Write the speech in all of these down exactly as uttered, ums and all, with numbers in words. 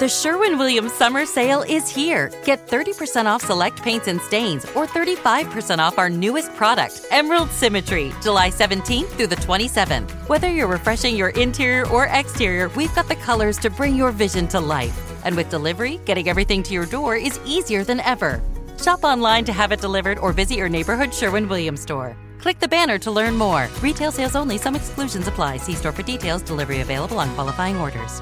The Sherwin-Williams Summer Sale is here. Get thirty percent off select paints and stains or thirty-five percent off our newest product, Emerald Symmetry, July seventeenth through the twenty-seventh. Whether you're refreshing your interior or exterior, we've got the colors to bring your vision to life. And with delivery, getting everything to your door is easier than ever. Shop online to have it delivered or visit your neighborhood Sherwin-Williams store. Click the banner to learn more. Retail sales only. Some exclusions apply. See store for details. Delivery available on qualifying orders.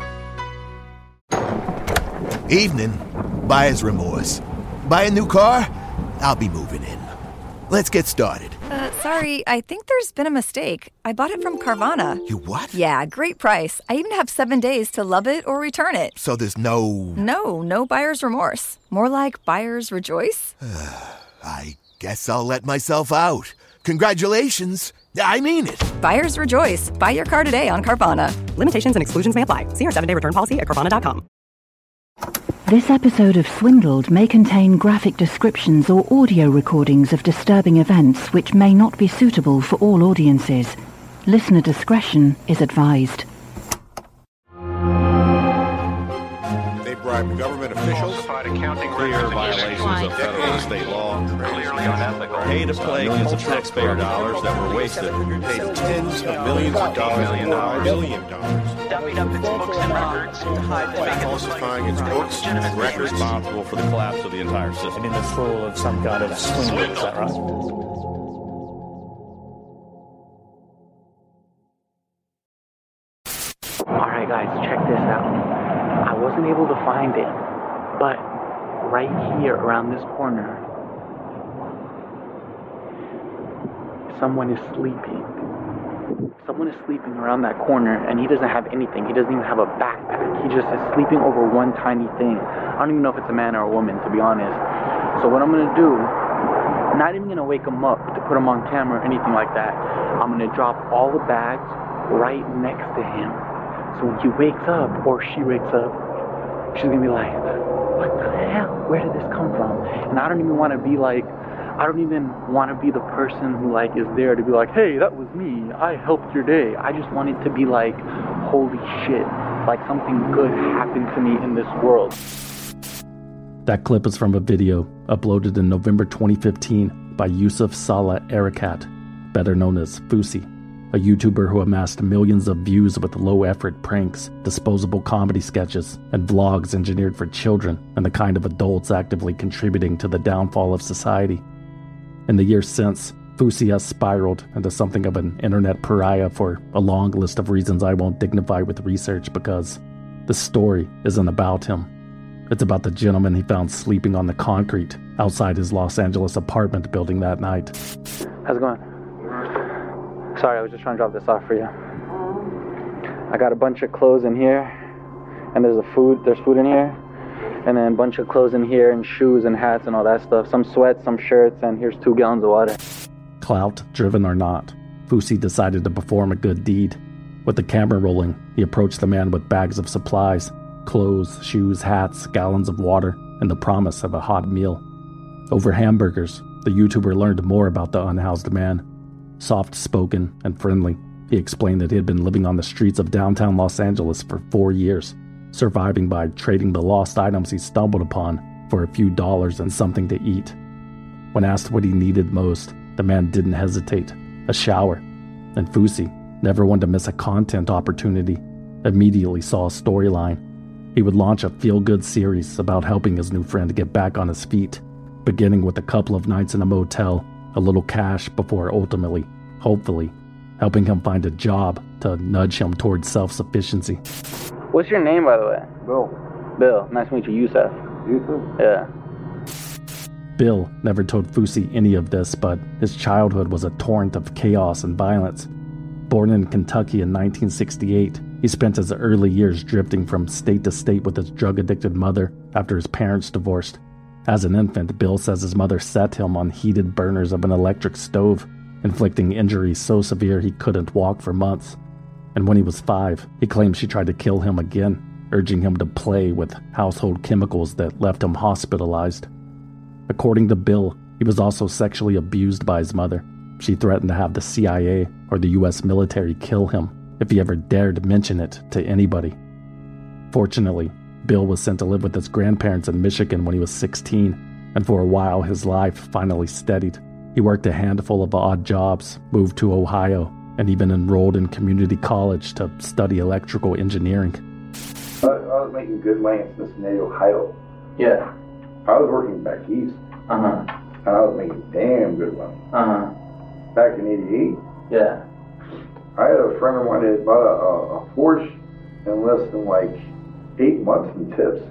Evening. Buyer's remorse. Buy a new car? I'll be moving in. Let's get started. Uh, sorry, I think there's been a mistake. I bought it from Carvana. You what? Yeah, great price. I even have seven days to love it or return it. So there's no... No, no buyer's remorse. More like buyer's rejoice. I guess I'll let myself out. Congratulations. I mean it. Buyer's rejoice. Buy your car today on Carvana. Limitations and exclusions may apply. See our seven-day return policy at Carvana dot com. This episode of Swindled may contain graphic descriptions or audio recordings of disturbing events which may not be suitable for all audiences. Listener discretion is advised. They bribed government officials, clear violations of federal and state law, paid to play millions of taxpayer dollars that were wasted, paid tens of millions of dollars, million dollars, million dollars, dummied up its books and records to hide the falsifying its books and records, responsible for the collapse of the entire system. And in the full of some kind of swindle, is that right? Alright guys, check this out. I wasn't able to find it, but right here around this corner, someone is sleeping. Someone is sleeping around that corner, and he doesn't have anything. He doesn't even have a backpack. He just is sleeping over one tiny thing. I don't even know if it's a man or a woman, to be honest. So what I'm gonna do, I'm not even gonna wake him up to put him on camera or anything like that. I'm gonna drop all the bags right next to him. So when he wakes up, or she wakes up, she's gonna be like, what the hell? Where did this come from? And I don't even want to be like, I don't even want to be the person who like is there to be like, hey, that was me. I helped your day. I just want it to be like, holy shit, like something good happened to me in this world. That clip is from a video uploaded in November twenty fifteen by Yusuf Salah Erekat, better known as Fousey, a YouTuber who amassed millions of views with low-effort pranks, disposable comedy sketches, and vlogs engineered for children and the kind of adults actively contributing to the downfall of society. In the years since, Fousey has spiraled into something of an internet pariah for a long list of reasons I won't dignify with research because the story isn't about him. It's about the gentleman he found sleeping on the concrete outside his Los Angeles apartment building that night. How's it going? Sorry, I was just trying to drop this off for you. I got a bunch of clothes in here, and there's a food, there's food in here, and then a bunch of clothes in here, and shoes and hats and all that stuff. Some sweats, some shirts, and here's two gallons of water. Clout driven or not, Fousey decided to perform a good deed. With the camera rolling, he approached the man with bags of supplies, clothes, shoes, hats, gallons of water, and the promise of a hot meal. Over hamburgers, the YouTuber learned more about the unhoused man. Soft-spoken and friendly, he explained that he had been living on the streets of downtown Los Angeles for four years, surviving by trading the lost items he stumbled upon for a few dollars and something to eat. When asked what he needed most, the man didn't hesitate, a shower. And Fousey, never one to miss a content opportunity, immediately saw a storyline. He would launch a feel-good series about helping his new friend get back on his feet, beginning with a couple of nights in a motel, a little cash before ultimately, hopefully, helping him find a job to nudge him towards self-sufficiency. What's your name, by the way? Bill. Bill. Nice to meet you, Yusuf. Yusuf? Yeah. Bill never told Fousey any of this, but his childhood was a torrent of chaos and violence. Born in Kentucky in nineteen sixty-eight, he spent his early years drifting from state to state with his drug-addicted mother after his parents divorced. As an infant, Bill says his mother set him on heated burners of an electric stove, inflicting injuries so severe he couldn't walk for months. And when he was five, he claimed she tried to kill him again, urging him to play with household chemicals that left him hospitalized. According to Bill, he was also sexually abused by his mother. She threatened to have the C I A or the U S military kill him if he ever dared mention it to anybody. Fortunately, Bill was sent to live with his grandparents in Michigan when he was sixteen, and for a while his life finally steadied. He worked a handful of odd jobs, moved to Ohio, and even enrolled in community college to study electrical engineering. I, I was making good money in Cincinnati, Ohio. Yeah. I was working back east. Uh-huh. And I was making damn good money. Uh-huh. Back in eighty-eight. Yeah. I had a friend of mine that bought a, a, a Porsche in less than like eight months in tips.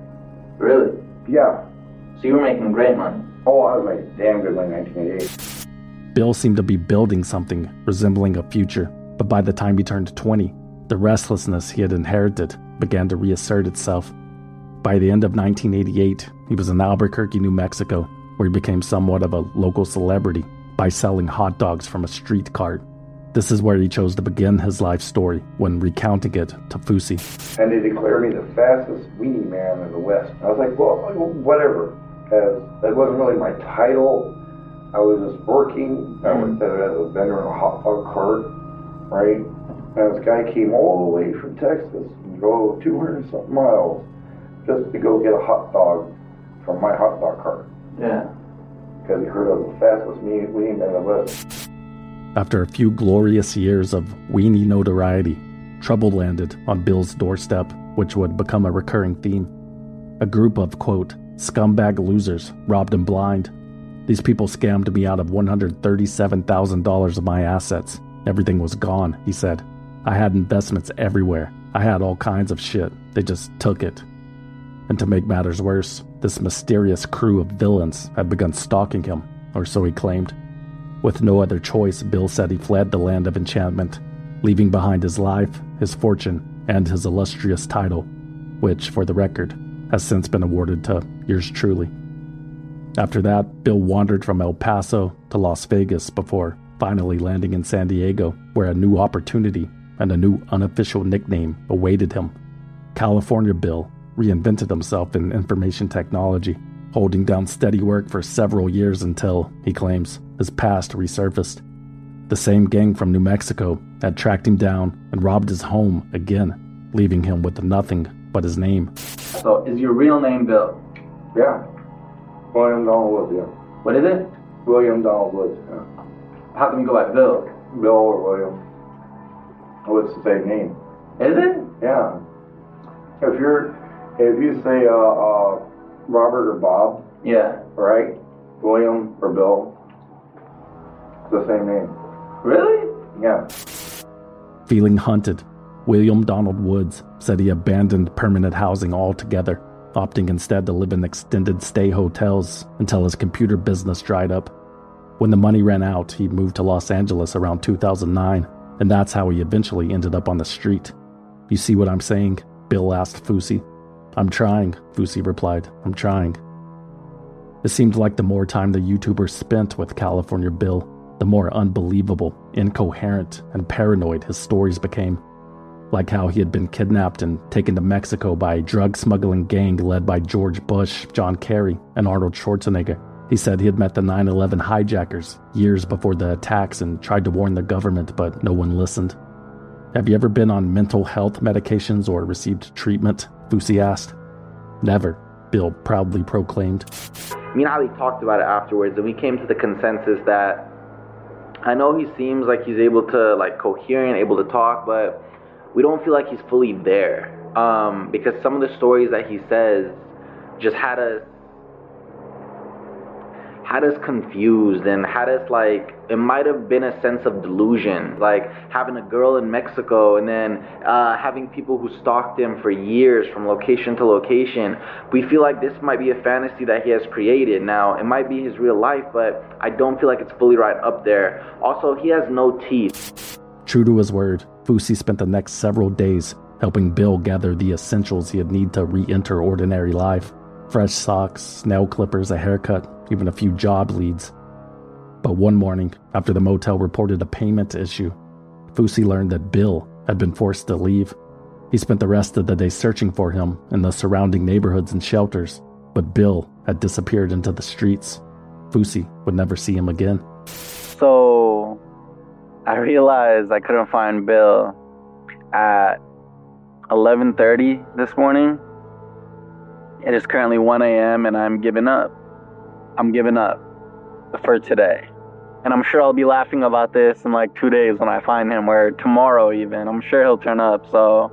Really? Yeah. So you were making great money? Oh, I was making damn good money in nineteen eighty-eight. Bill seemed to be building something resembling a future, but by the time he turned twenty, the restlessness he had inherited began to reassert itself. By the end of nineteen eighty-eight, he was in Albuquerque, New Mexico, where he became somewhat of a local celebrity by selling hot dogs from a street cart. This is where he chose to begin his life story when recounting it to Fousey. And they declared me the fastest weenie man in the West. I was like, well, whatever, because that wasn't really my title. I was just working. I worked as a vendor in a hot dog cart, right? And this guy came all the way from Texas and drove two hundred something miles just to go get a hot dog from my hot dog cart. Yeah. Because he heard I was the fastest weenie man in the West. After a few glorious years of weenie notoriety, trouble landed on Bill's doorstep, which would become a recurring theme. A group of, quote, scumbag losers robbed him blind. These people scammed me out of one hundred thirty-seven thousand dollars of my assets. Everything was gone, he said. I had investments everywhere. I had all kinds of shit. They just took it. And to make matters worse, this mysterious crew of villains had begun stalking him, or so he claimed. With no other choice, Bill said he fled the land of enchantment, leaving behind his life, his fortune, and his illustrious title, which, for the record, has since been awarded to yours truly. After that, Bill wandered from El Paso to Las Vegas before finally landing in San Diego, where a new opportunity and a new unofficial nickname awaited him. California Bill reinvented himself in information technology, holding down steady work for several years until, he claims, his past resurfaced. The same gang from New Mexico had tracked him down and robbed his home again, leaving him with nothing but his name. So, is your real name Bill? Yeah. William Donald Woods, yeah. What is it? William Donald Woods, yeah. How come you go by Bill? Bill or William. Oh, it's the same name. Is it? Yeah. If you're, if you say uh, uh, Robert or Bob, yeah, right? William or Bill, it's the same name. Really? Yeah. Feeling hunted, William Donald Woods said he abandoned permanent housing altogether, opting instead to live in extended stay hotels until his computer business dried up. When the money ran out, he moved to Los Angeles around two thousand nine, and that's how he eventually ended up on the street. You see what I'm saying? Bill asked Fousey. I'm trying, Fousey replied. I'm trying. It seemed like the more time the YouTuber spent with California Bill, the more unbelievable, incoherent, and paranoid his stories became. Like how he had been kidnapped and taken to Mexico by a drug-smuggling gang led by George Bush, John Kerry, and Arnold Schwarzenegger. He said he had met the nine eleven hijackers years before the attacks and tried to warn the government, but no one listened. Have you ever been on mental health medications or received treatment? Fousey asked. Never, Bill proudly proclaimed. Me and Ali talked about it afterwards, and we came to the consensus that I know he seems like he's able to, like, coherent, able to talk, but we don't feel like he's fully there. Um, because some of the stories that he says just had us had us confused and had us, like, it might have been a sense of delusion, like having a girl in Mexico and then uh, having people who stalked him for years from location to location. We feel like this might be a fantasy that he has created. Now, it might be his real life, but I don't feel like it's fully right up there. Also, he has no teeth. True to his word, Fousey spent the next several days helping Bill gather the essentials he'd need to re-enter ordinary life. Fresh socks, nail clippers, a haircut, even a few job leads. But one morning, after the motel reported a payment issue, Fousey learned that Bill had been forced to leave. He spent the rest of the day searching for him in the surrounding neighborhoods and shelters, but Bill had disappeared into the streets. Fousey would never see him again. So, I realized I couldn't find Bill at eleven thirty this morning. It is currently one a.m. and I'm giving up. I'm giving up for today. And I'm sure I'll be laughing about this in like two days when I find him, or tomorrow even. I'm sure he'll turn up, so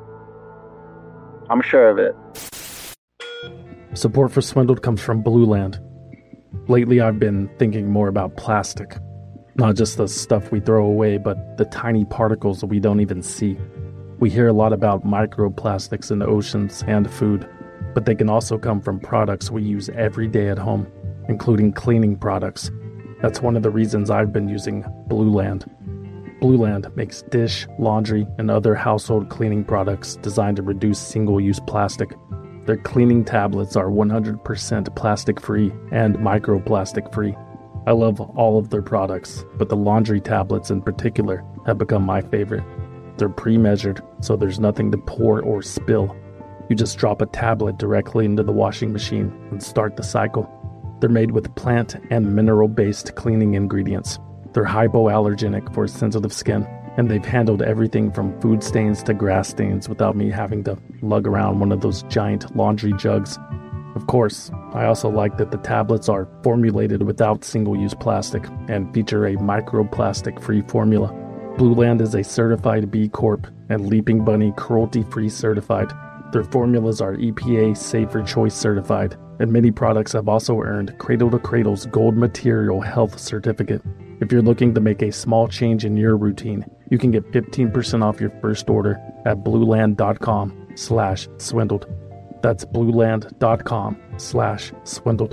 I'm sure of it. Support for Swindled comes from Blueland. Lately, I've been thinking more about plastic. Not just the stuff we throw away, but the tiny particles we don't even see. We hear a lot about microplastics in the oceans and food, but they can also come from products we use every day at home, including cleaning products. That's one of the reasons I've been using Blueland. Blueland makes dish, laundry, and other household cleaning products designed to reduce single-use plastic. Their cleaning tablets are one hundred percent plastic-free and microplastic-free. I love all of their products, but the laundry tablets in particular have become my favorite. They're pre-measured, so there's nothing to pour or spill. You just drop a tablet directly into the washing machine and start the cycle. They're made with plant and mineral-based cleaning ingredients. They're hypoallergenic for sensitive skin, and they've handled everything from food stains to grass stains without me having to lug around one of those giant laundry jugs. Of course, I also like that the tablets are formulated without single-use plastic and feature a microplastic-free formula. Blueland is a certified B Corp and Leaping Bunny cruelty-free certified. Their formulas are E P A Safer Choice certified, and many products have also earned Cradle to Cradle's Gold Material Health Certificate. If you're looking to make a small change in your routine, you can get fifteen percent off your first order at blueland.com slash swindled. That's blueland.com slash swindled.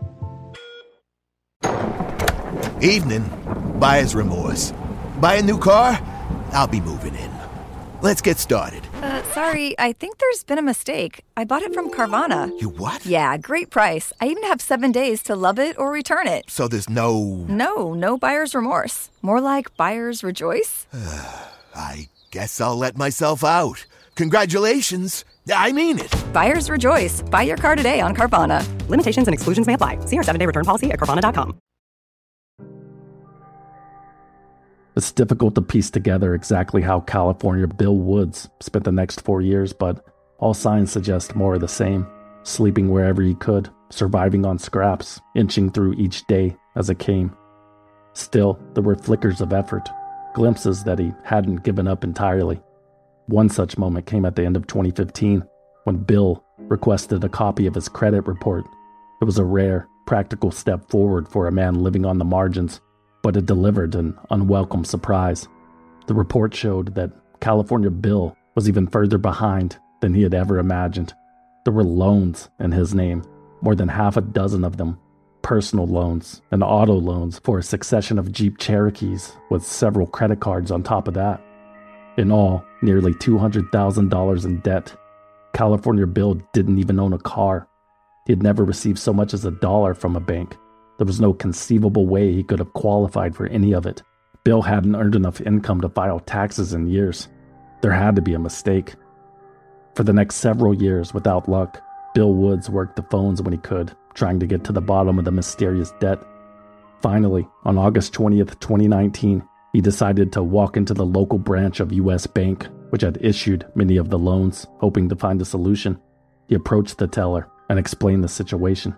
Evening. Buyer's remorse. Buy a new car? I'll be moving in. Let's get started. Uh, sorry, I think there's been a mistake. I bought it from Carvana. You what? Yeah, great price. I even have seven days to love it or return it. So there's no... No, no buyer's remorse. More like buyer's rejoice. I guess I'll let myself out. Congratulations. I mean it. Buyer's rejoice. Buy your car today on Carvana. Limitations and exclusions may apply. See our seven-day return policy at Carvana dot com. It's difficult to piece together exactly how California Bill Woods spent the next four years, but all signs suggest more of the same. Sleeping wherever he could, surviving on scraps, inching through each day as it came. Still, there were flickers of effort, glimpses that he hadn't given up entirely. One such moment came at the end of twenty fifteen, when Bill requested a copy of his credit report. It was a rare, practical step forward for a man living on the margins, but it delivered an unwelcome surprise. The report showed that California Bill was even further behind than he had ever imagined. There were loans in his name, more than half a dozen of them, personal loans and auto loans for a succession of Jeep Cherokees with several credit cards on top of that. In all, nearly two hundred thousand dollars in debt. California Bill didn't even own a car. He had never received so much as a dollar from a bank. There was no conceivable way he could have qualified for any of it. Bill hadn't earned enough income to file taxes in years. There had to be a mistake. For the next several years, without luck, Bill Woods worked the phones when he could, trying to get to the bottom of the mysterious debt. Finally, on August twentieth, twenty nineteen, he decided to walk into the local branch of U S Bank, which had issued many of the loans, hoping to find a solution. He approached the teller and explained the situation.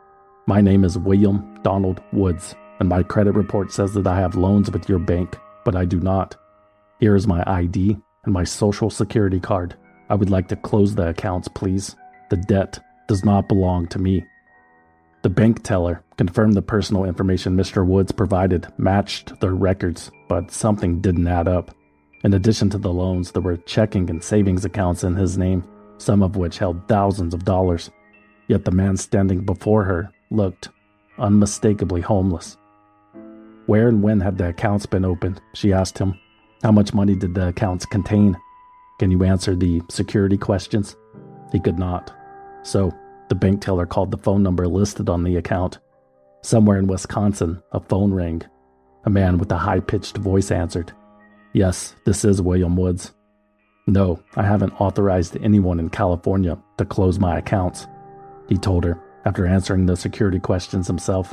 "My name is William Donald Woods, and my credit report says that I have loans with your bank, but I do not. Here is my I D and my social security card. I would like to close the accounts, please. The debt does not belong to me." The bank teller confirmed the personal information Mister Woods provided matched their records, but something didn't add up. In addition to the loans, there were checking and savings accounts in his name, some of which held thousands of dollars. Yet the man standing before her looked unmistakably homeless. Where and when had the accounts been opened? She asked him. How much money did the accounts contain? Can you answer the security questions? He could not. So, the bank teller called the phone number listed on the account. Somewhere in Wisconsin, a phone rang. A man with a high-pitched voice answered. "Yes, this is William Woods." "No, I haven't authorized anyone in California to close my accounts," he told her, after answering the security questions himself.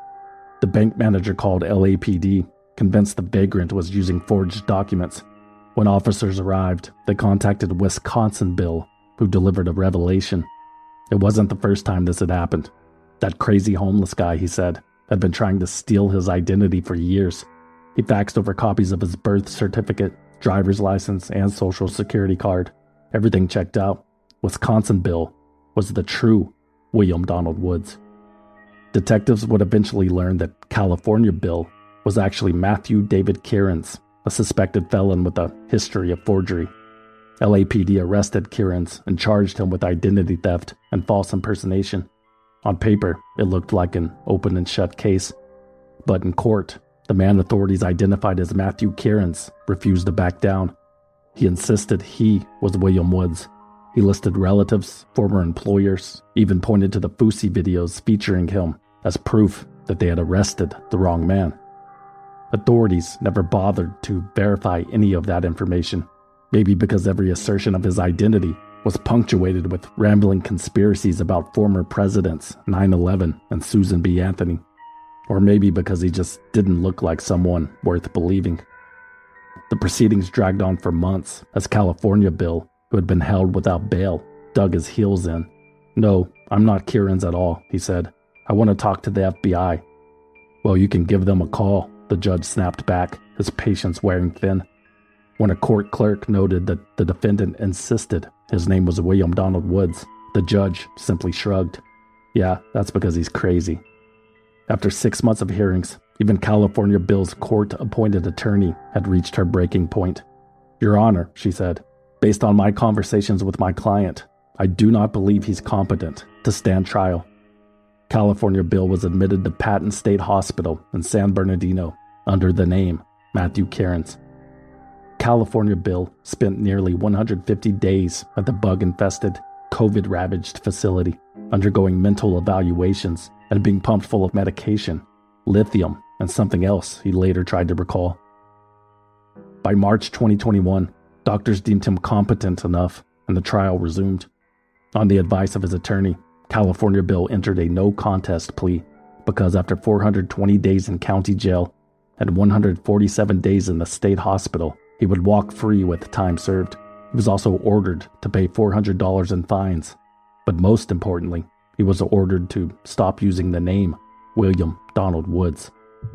The bank manager called L A P D, convinced the vagrant was using forged documents. When officers arrived, they contacted Wisconsin Bill, who delivered a revelation. It wasn't the first time this had happened. That crazy homeless guy, he said, had been trying to steal his identity for years. He faxed over copies of his birth certificate, driver's license, and social security card. Everything checked out. Wisconsin Bill was the true William Donald Woods. Detectives would eventually learn that California Bill was actually Matthew David Kierans, a suspected felon with a history of forgery. L A P D arrested Kierans and charged him with identity theft and false impersonation. On paper, it looked like an open and shut case. But in court, the man authorities identified as Matthew Kierans refused to back down. He insisted he was William Woods. He listed relatives, former employers, even pointed to the Fousey videos featuring him as proof that they had arrested the wrong man. Authorities never bothered to verify any of that information, maybe because every assertion of his identity was punctuated with rambling conspiracies about former presidents, nine eleven, and Susan B. Anthony. Or maybe because he just didn't look like someone worth believing. The proceedings dragged on for months as California Bill, who had been held without bail, dug his heels in. "No, I'm not Kierans at all," he said. "I want to talk to the F B I." "Well, you can give them a call," the judge snapped back, his patience wearing thin. When a court clerk noted that the defendant insisted his name was William Donald Woods, the judge simply shrugged. "Yeah, that's because he's crazy." After six months of hearings, even California Bill's court-appointed attorney had reached her breaking point. "Your Honor," she said, "based on my conversations with my client, I do not believe he's competent to stand trial." California Bill was admitted to Patton State Hospital in San Bernardino under the name Matthew Kierans. California Bill spent nearly one hundred fifty days at the bug-infested, COVID-ravaged facility, undergoing mental evaluations and being pumped full of medication, lithium, and something else he later tried to recall. By March twenty twenty-one, doctors deemed him competent enough, and the trial resumed. On the advice of his attorney, California Bill entered a no-contest plea because after four hundred twenty days in county jail and one hundred forty-seven days in the state hospital, he would walk free with time served. He was also ordered to pay four hundred dollars in fines. But most importantly, he was ordered to stop using the name William Donald Woods.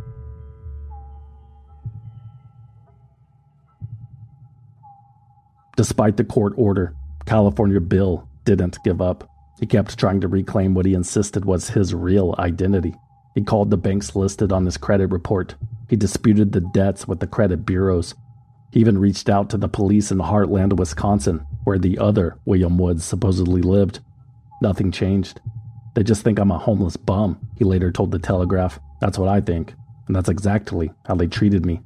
Despite the court order, California Bill didn't give up. He kept trying to reclaim what he insisted was his real identity. He called the banks listed on his credit report. He disputed the debts with the credit bureaus. He even reached out to the police in Heartland, Wisconsin, where the other William Woods supposedly lived. Nothing changed. "They just think I'm a homeless bum," he later told the Telegraph. "That's what I think, and that's exactly how they treated me."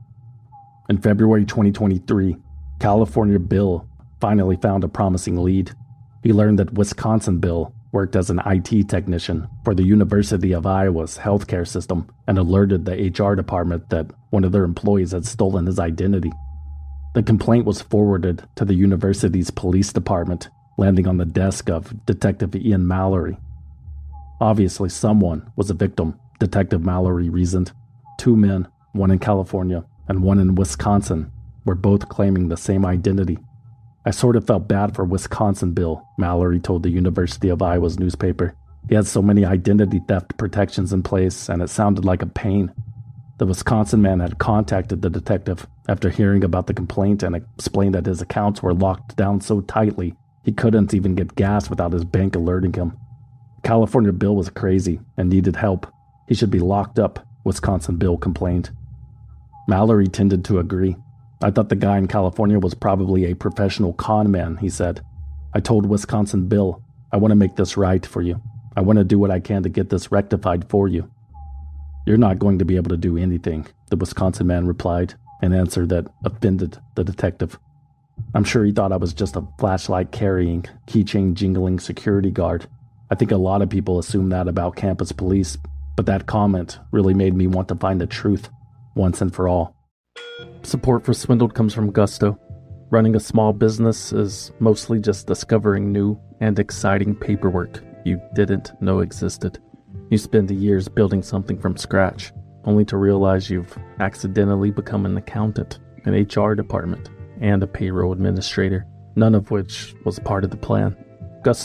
In February twenty twenty-three, California Bill finally found a promising lead. He learned that Wisconsin Bill worked as an I T technician for the University of Iowa's healthcare system and alerted the H R department that one of their employees had stolen his identity. The complaint was forwarded to the university's police department, landing on the desk of Detective Ian Mallory. Obviously, someone was a victim, Detective Mallory reasoned. Two men, one in California and one in Wisconsin, were both claiming the same identity. "I sort of felt bad for Wisconsin Bill," Mallory told the University of Iowa's newspaper. "He had so many identity theft protections in place, and it sounded like a pain." The Wisconsin man had contacted the detective after hearing about the complaint and explained that his accounts were locked down so tightly he couldn't even get gas without his bank alerting him. California Bill was crazy and needed help. He should be locked up, Wisconsin Bill complained. Mallory tended to agree. "I thought the guy in California was probably a professional con man," he said. "I told Wisconsin Bill, I want to make this right for you. I want to do what I can to get this rectified for you." "You're not going to be able to do anything," the Wisconsin man replied, an answer that offended the detective. "I'm sure he thought I was just a flashlight-carrying, keychain-jingling security guard. I think a lot of people assume that about campus police, but that comment really made me want to find the truth, once and for all." Support for Swindled comes from Gusto. Running a small business is mostly just discovering new and exciting paperwork you didn't know existed. You spend years building something from scratch, only to realize you've accidentally become an accountant, an H R department, and a payroll administrator, none of which was part of the plan. Gusto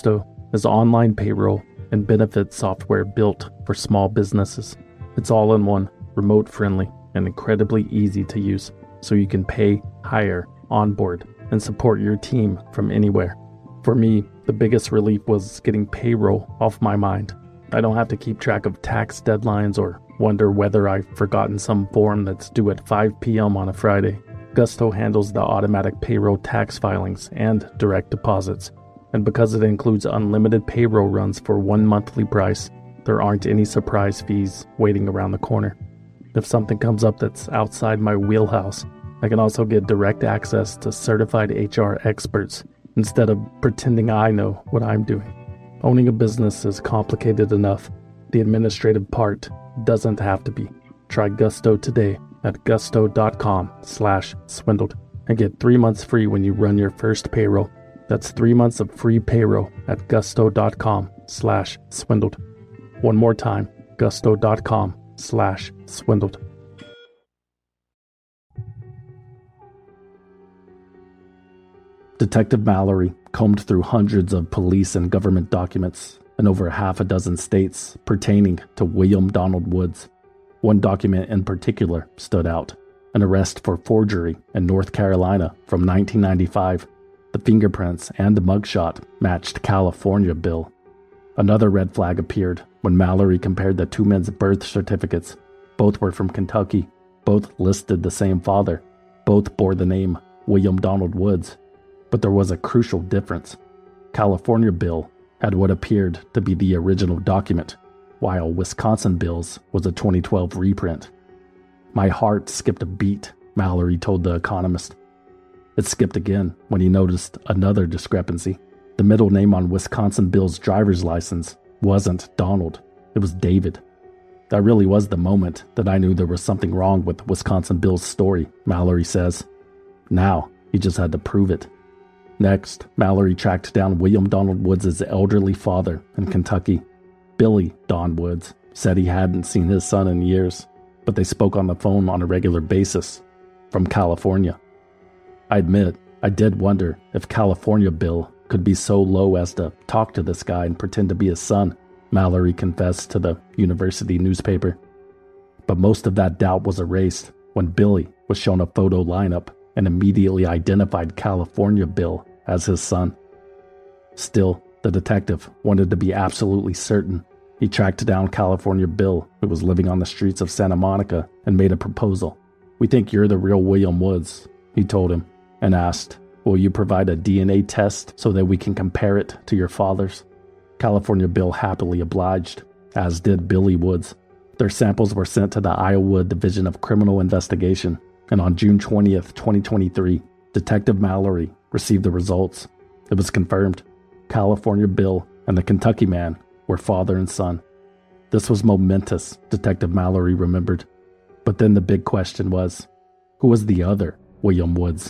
is online payroll and benefit software built for small businesses. It's all in one, remote friendly, and incredibly easy to use, so you can pay, hire, onboard, and support your team from anywhere. For me, the biggest relief was getting payroll off my mind. I don't have to keep track of tax deadlines or wonder whether I've forgotten some form that's due at five p.m. on a Friday. Gusto handles the automatic payroll tax filings and direct deposits, and because it includes unlimited payroll runs for one monthly price, there aren't any surprise fees waiting around the corner. If something comes up that's outside my wheelhouse, I can also get direct access to certified H R experts instead of pretending I know what I'm doing. Owning a business is complicated enough. The administrative part doesn't have to be. Try Gusto today at gusto.com slash swindled and get three months free when you run your first payroll. That's three months of free payroll at gusto.com slash swindled. One more time, gusto.com slash swindled. Detective Mallory combed through hundreds of police and government documents in over half a dozen states pertaining to William Donald Woods. One document in particular stood out, an arrest for forgery in North Carolina from nineteen ninety-five. The fingerprints and the mugshot matched California Bill. Another red flag appeared when Mallory compared the two men's birth certificates. Both were from Kentucky. Both listed the same father. Both bore the name William Donald Woods. But there was a crucial difference. California Bill had what appeared to be the original document, while Wisconsin Bill's was a twenty twelve reprint. My heart skipped a beat, Mallory told The Economist. It skipped again when he noticed another discrepancy. The middle name on Wisconsin Bill's driver's license wasn't Donald, it was David. That really was the moment that I knew there was something wrong with Wisconsin Bill's story, Mallory says. Now, he just had to prove it. Next, Mallory tracked down William Donald Woods' elderly father in Kentucky. Billy Don Woods said he hadn't seen his son in years, but they spoke on the phone on a regular basis from California. I admit, I did wonder if California Bill could be so low as to talk to this guy and pretend to be his son, Mallory confessed to the university newspaper. But most of that doubt was erased when Billy was shown a photo lineup and immediately identified California Bill as his son. Still, the detective wanted to be absolutely certain. He tracked down California Bill, who was living on the streets of Santa Monica, and made a proposal. "We think you're the real William Woods," he told him, and asked, "Will you provide a D N A test so that we can compare it to your father's?" California Bill happily obliged, as did Billy Woods. Their samples were sent to the Iowa Division of Criminal Investigation, and on June twentieth, twenty twenty-three, Detective Mallory received the results. It was confirmed. California Bill and the Kentucky man were father and son. This was momentous, Detective Mallory remembered. But then the big question was, who was the other William Woods?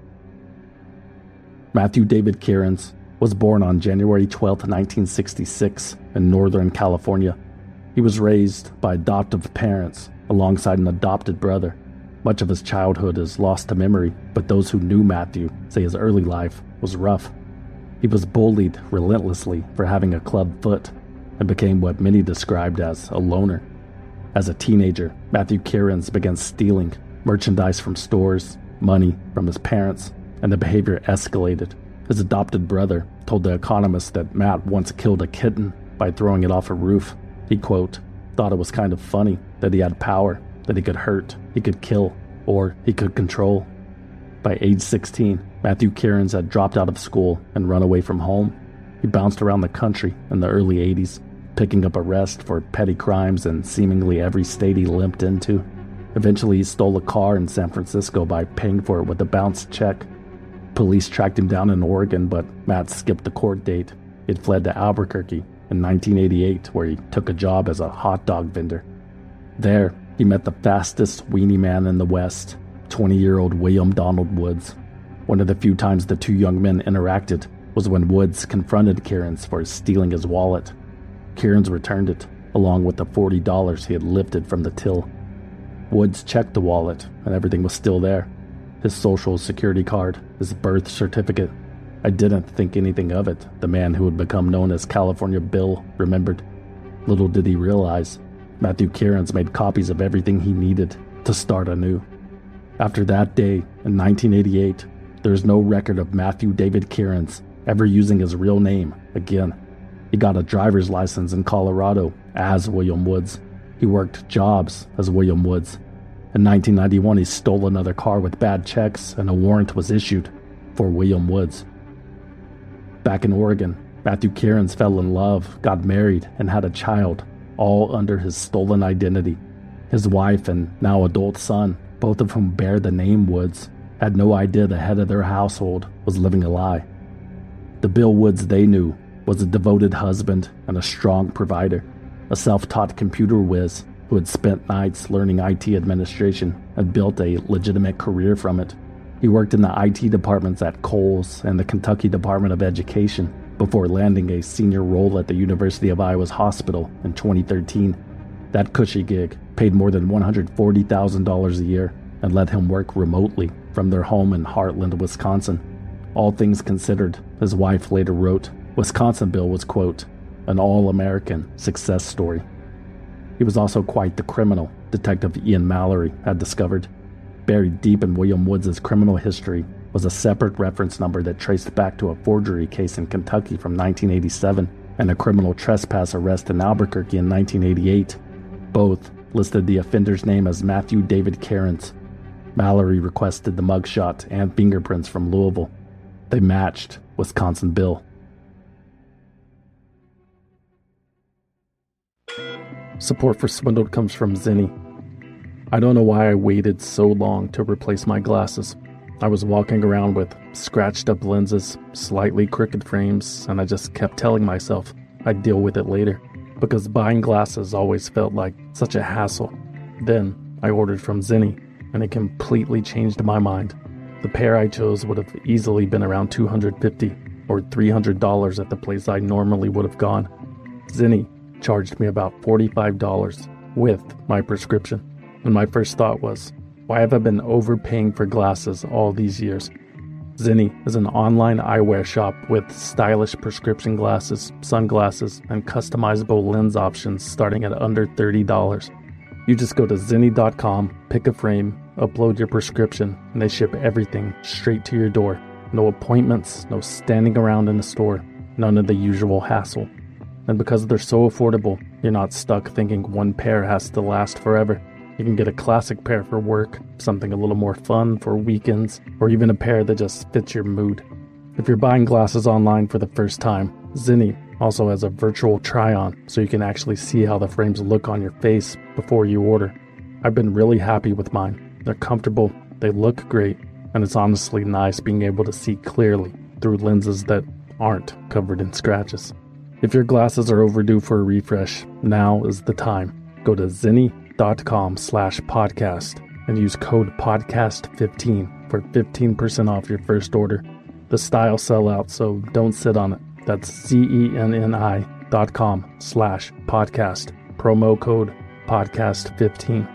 Matthew David Kierans was born on January twelfth, nineteen sixty-six in Northern California. He was raised by adoptive parents alongside an adopted brother. Much of his childhood is lost to memory, but those who knew Matthew say his early life was rough. He was bullied relentlessly for having a club foot and became what many described as a loner. As a teenager, Matthew Kierans began stealing merchandise from stores, money from his parents, and the behavior escalated. His adopted brother told The Economist that Matt once killed a kitten by throwing it off a roof. He, quote, thought it was kind of funny that he had power, that he could hurt, he could kill, or he could control. By age sixteen, Matthew Kierans had dropped out of school and run away from home. He bounced around the country in the early eighties, picking up arrests for petty crimes in seemingly every state he limped into. Eventually, he stole a car in San Francisco by paying for it with a bounced check. Police tracked him down in Oregon, but Matt skipped the court date. He had fled to Albuquerque in nineteen eighty-eight, where he took a job as a hot dog vendor. There, he met the fastest weenie man in the West, twenty-year-old William Donald Woods. One of the few times the two young men interacted was when Woods confronted Kierans for stealing his wallet. Kierans returned it, along with the forty dollars he had lifted from the till. Woods checked the wallet, and everything was still there. His social security card, his birth certificate, I didn't think anything of it, the man who would become known as California Bill remembered. Little did he realize, Matthew Cairns made copies of everything he needed to start anew. After that day, in nineteen eighty-eight, there is no record of Matthew David Cairns ever using his real name again. He got a driver's license in Colorado as William Woods. He worked jobs as William Woods. In nineteen ninety-one, he stole another car with bad checks, and a warrant was issued for William Woods. Back in Oregon, Matthew Cairns fell in love, got married, and had a child, all under his stolen identity. His wife and now adult son, both of whom bear the name Woods, had no idea the head of their household was living a lie. The Bill Woods they knew was a devoted husband and a strong provider, a self-taught computer whiz who had spent nights learning I T administration and built a legitimate career from it. He worked in the I T departments at Kohl's and the Kentucky Department of Education before landing a senior role at the University of Iowa's hospital in twenty thirteen. That cushy gig paid more than one hundred forty thousand dollars a year and let him work remotely from their home in Heartland, Wisconsin. All things considered, his wife later wrote, Wisconsin Bill was, quote, an all-American success story. He was also quite the criminal, Detective Ian Mallory had discovered. Buried deep in William Woods' criminal history was a separate reference number that traced back to a forgery case in Kentucky from nineteen eighty-seven and a criminal trespass arrest in Albuquerque in nineteen eighty-eight. Both listed the offender's name as Matthew David Cairns. Mallory requested the mugshot and fingerprints from Louisville. They matched Wisconsin Bill. Support for Swindled comes from Zinni. I don't know why I waited so long to replace my glasses. I was walking around with scratched up lenses, slightly crooked frames, and I just kept telling myself I'd deal with it later, because buying glasses always felt like such a hassle. Then I ordered from Zinni, and it completely changed my mind. The pair I chose would have easily been around two hundred fifty dollars or three hundred dollars at the place I normally would have gone. Zinni charged me about forty-five dollars with my prescription, and my first thought was, why have I been overpaying for glasses all these years? Zinni is an online eyewear shop with stylish prescription glasses, sunglasses, and customizable lens options starting at under thirty dollars. You just go to zinni dot com, pick a frame, upload your prescription, and they ship everything straight to your door. No appointments, no standing around in the store, none of the usual hassle. And because they're so affordable, you're not stuck thinking one pair has to last forever. You can get a classic pair for work, something a little more fun for weekends, or even a pair that just fits your mood. If you're buying glasses online for the first time, Zinni also has a virtual try-on, so you can actually see how the frames look on your face before you order. I've been really happy with mine. They're comfortable, they look great, and it's honestly nice being able to see clearly through lenses that aren't covered in scratches. If your glasses are overdue for a refresh, now is the time. Go to zinni dot com slash podcast and use code podcast fifteen for fifteen percent off your first order. The styles sell out, so don't sit on it. That's Z-E-N-N-I dot com slash podcast. Promo code podcast fifteen.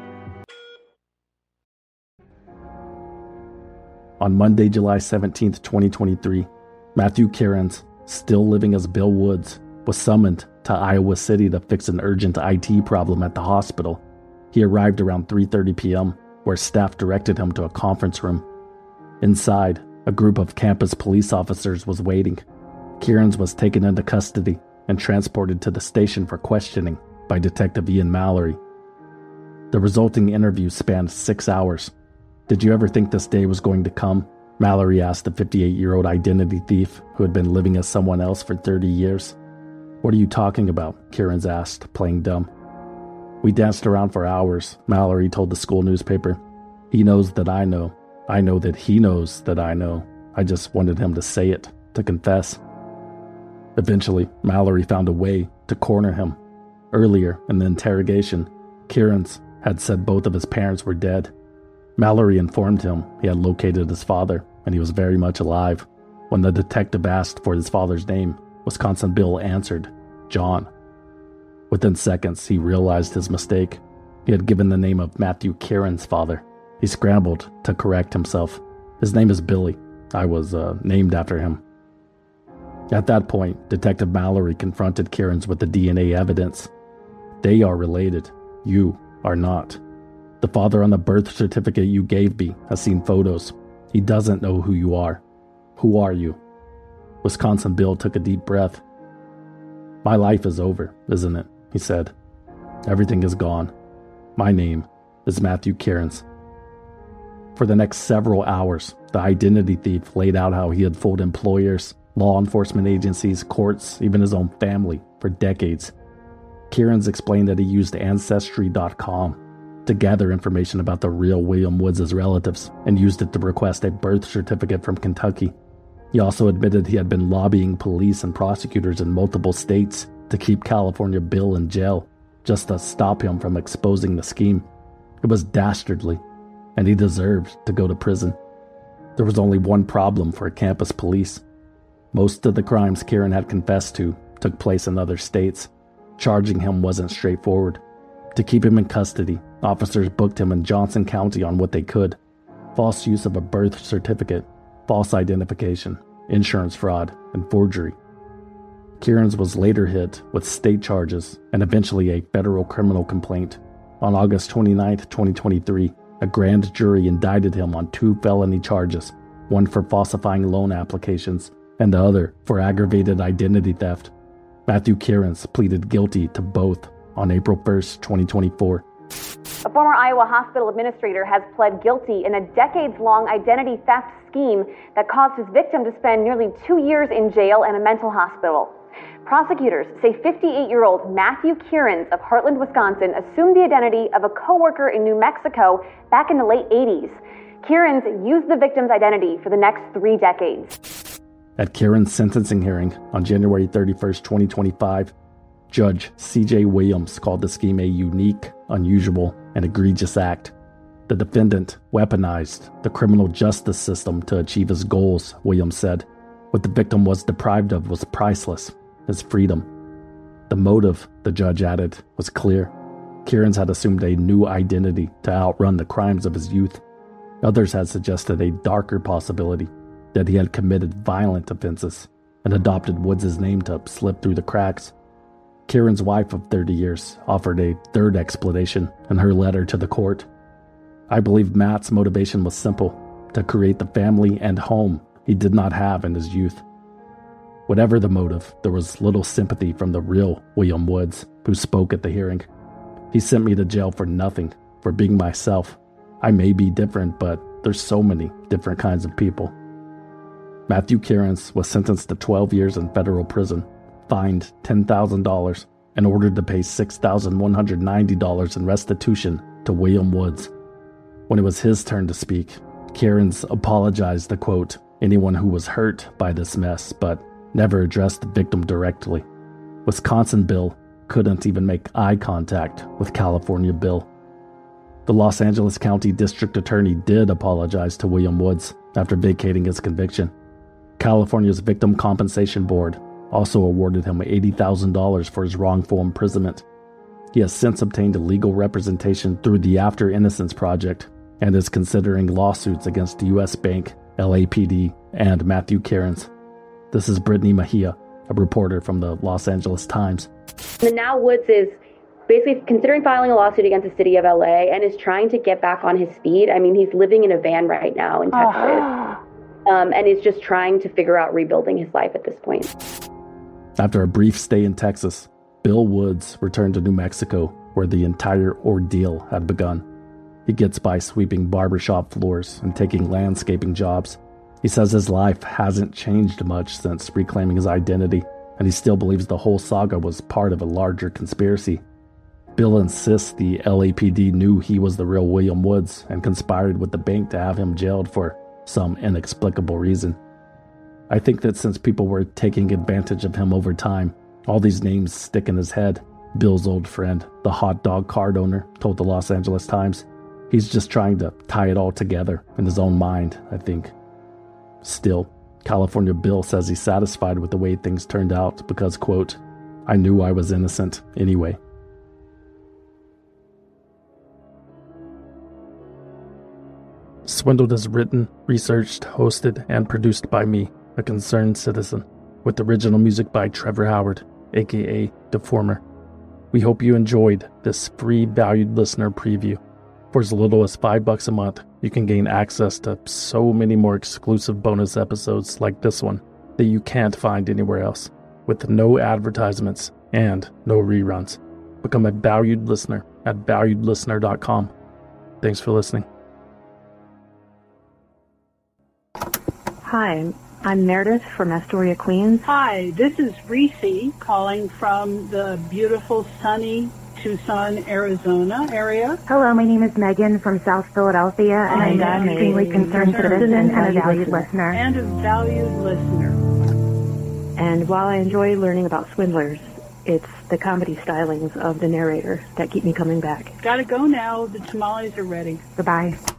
On Monday, July seventeenth, twenty twenty-three, Matthew Cairns, still living as Bill Woods, was summoned to Iowa City to fix an urgent I T problem at the hospital. He arrived around three thirty p.m., where staff directed him to a conference room. Inside, a group of campus police officers was waiting. Cairns was taken into custody and transported to the station for questioning by Detective Ian Mallory. The resulting interview spanned six hours. Did you ever think this day was going to come? Mallory asked the fifty-eight-year-old identity thief who had been living as someone else for thirty years. What are you talking about? Cairns asked, playing dumb. We danced around for hours, Mallory told the school newspaper. He knows that I know. I know that he knows that I know. I just wanted him to say it, to confess. Eventually, Mallory found a way to corner him. Earlier in the interrogation, Cairns had said both of his parents were dead. Mallory informed him he had located his father and he was very much alive. When the detective asked for his father's name, Wisconsin Bill answered, John. Within seconds, he realized his mistake. He had given the name of Matthew Cairns' father. He scrambled to correct himself. His name is Billy. I was uh, named after him. At that point, Detective Mallory confronted Kieran's with the D N A evidence. They are related. You are not. The father on the birth certificate you gave me has seen photos. He doesn't know who you are. Who are you? Wisconsin Bill took a deep breath. My life is over, isn't it? He said. Everything is gone. My name is Matthew Kierans. For the next several hours, the identity thief laid out how he had fooled employers, law enforcement agencies, courts, even his own family for decades. Kierans explained that he used Ancestry dot com to gather information about the real William Woods' relatives and used it to request a birth certificate from Kentucky. He also admitted he had been lobbying police and prosecutors in multiple states to keep California Bill in jail, just to stop him from exposing the scheme. It was dastardly, and he deserved to go to prison. There was only one problem for campus police. Most of the crimes Kieran had confessed to took place in other states. Charging him wasn't straightforward. To keep him in custody, officers booked him in Johnson County on what they could: false use of a birth certificate, false identification, insurance fraud, and forgery. Kierans was later hit with state charges and eventually a federal criminal complaint. On August twenty-ninth, twenty twenty-three, a grand jury indicted him on two felony charges, one for falsifying loan applications and the other for aggravated identity theft. Matthew Kierans pleaded guilty to both on April first, twenty twenty-four. A former Iowa hospital administrator has pled guilty in a decades-long identity theft scheme that caused his victim to spend nearly two years in jail and a mental hospital. Prosecutors say fifty-eight-year-old Matthew Kierans of Heartland, Wisconsin, assumed the identity of a coworker in New Mexico back in the late eighties. Kierans used the victim's identity for the next three decades. At Kieran's sentencing hearing on January thirty-first, twenty twenty-five, Judge C J Williams called the scheme a unique, unusual, and egregious act. The defendant weaponized the criminal justice system to achieve his goals, Williams said. What the victim was deprived of was priceless: his freedom. The motive, the judge added, was clear. Kierans had assumed a new identity to outrun the crimes of his youth. Others had suggested a darker possibility, that he had committed violent offenses and adopted Woods' name to slip through the cracks. Kieran's wife of thirty years offered a third explanation in her letter to the court. I believe Matt's motivation was simple: to create the family and home he did not have in his youth. Whatever the motive, there was little sympathy from the real William Woods, who spoke at the hearing. He sent me to jail for nothing, for being myself. I may be different, but there's so many different kinds of people. Matthew Kierans was sentenced to twelve years in federal prison, fined ten thousand dollars, and ordered to pay six thousand one hundred ninety dollars in restitution to William Woods. When it was his turn to speak, Kierans apologized to, quote, anyone who was hurt by this mess, but never addressed the victim directly. Wisconsin Bill couldn't even make eye contact with California Bill. The Los Angeles County District Attorney did apologize to William Woods after vacating his conviction. California's Victim Compensation Board also awarded him eighty thousand dollars for his wrongful imprisonment. He has since obtained legal representation through the After Innocence Project and is considering lawsuits against the U S Bank, L A P D, and Matthew Kierans. This is Brittany Mejia, a reporter from the Los Angeles Times. And now Woods is basically considering filing a lawsuit against the city of L A and is trying to get back on his feet. I mean, he's living in a van right now in Texas. Uh-huh. Um, and is just trying to figure out rebuilding his life at this point. After a brief stay in Texas, Bill Woods returned to New Mexico, where the entire ordeal had begun. He gets by sweeping barbershop floors and taking landscaping jobs. He says his life hasn't changed much since reclaiming his identity, and he still believes the whole saga was part of a larger conspiracy. Bill insists the L A P D knew he was the real William Woods and conspired with the bank to have him jailed for some inexplicable reason. I think that since people were taking advantage of him over time, all these names stick in his head. Bill's old friend, the hot dog cart owner, told the Los Angeles Times. He's just trying to tie it all together in his own mind, I think. Still, California Bill says he's satisfied with the way things turned out because, quote, I knew I was innocent anyway. Swindled is written, researched, hosted, and produced by me, a concerned citizen. with original music by Trevor Howard, aka Deformer. We hope you enjoyed this free valued listener preview. For as little as five bucks a month, you can gain access to so many more exclusive bonus episodes like this one that you can't find anywhere else, with no advertisements and no reruns. Become a valued listener at valued listener dot com. Thanks for listening. Hi, I'm Meredith from Astoria, Queens. Hi, this is Reese calling from the beautiful, sunny Tucson, Arizona area. Hello, my name is Megan from South Philadelphia, and I'm an extremely concerned citizen and a valued listener. And a valued listener. And while I enjoy learning about swindlers, it's the comedy stylings of the narrator that keep me coming back. Gotta go now. The tamales are ready. Goodbye.